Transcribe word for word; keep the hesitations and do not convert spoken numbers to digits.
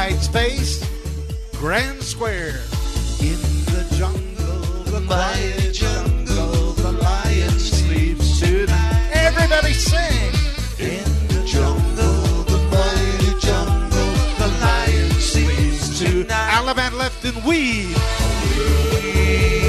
quiet space, grand square. In the jungle, the quiet jungle, the lion sleeps tonight. Everybody sing. In the jungle, the quiet jungle, the lion sleeps tonight. Alabama left and weed.